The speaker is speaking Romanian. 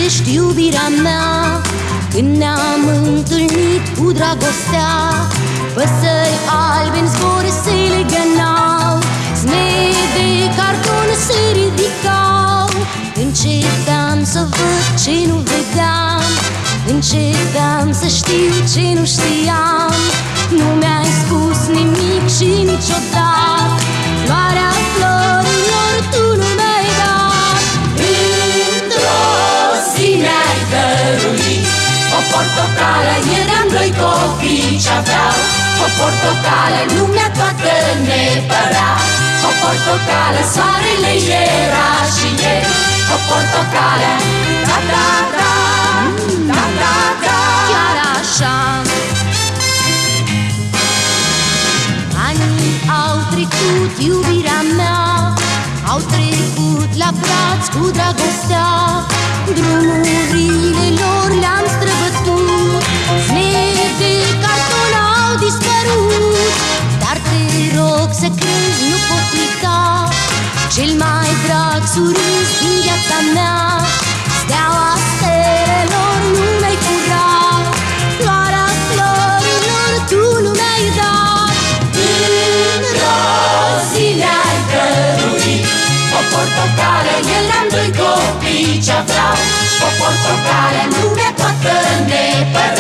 ești iubirea mea. Când ne-am întâlnit cu dragostea, păsări albe în zbor se legănau, zmei de carton se ridicau. Începeam să văd ce nu vedeam, începeam să știu ce nu știam. Nu mi-ai spus nimic și niciodată floarea florilor tu nu mi-ai dat. Într-o zi mi-ai dăruit o portocală, eram doi copii ce aveau o portocală, lumea toată ne părea o portocală, soarele era și e o portocală. Da, da, da, da, da, da, chiar așa. Anii au trecut, iubirea mea, au trecut la braț cu dragostea. Drumurile lor le-am străbătut, zmei de carton au dispărut. Dar te rog să crezi, nu pot uita cel mai drag surâs din viața mea. Steaua stelelor nu mi-ai furat, floarea florilor tu nu mi-ai dat. Într-o zi mi-ai dăruit o portocală, eram doi copii ce aveau o portocală, lumea toată ne părea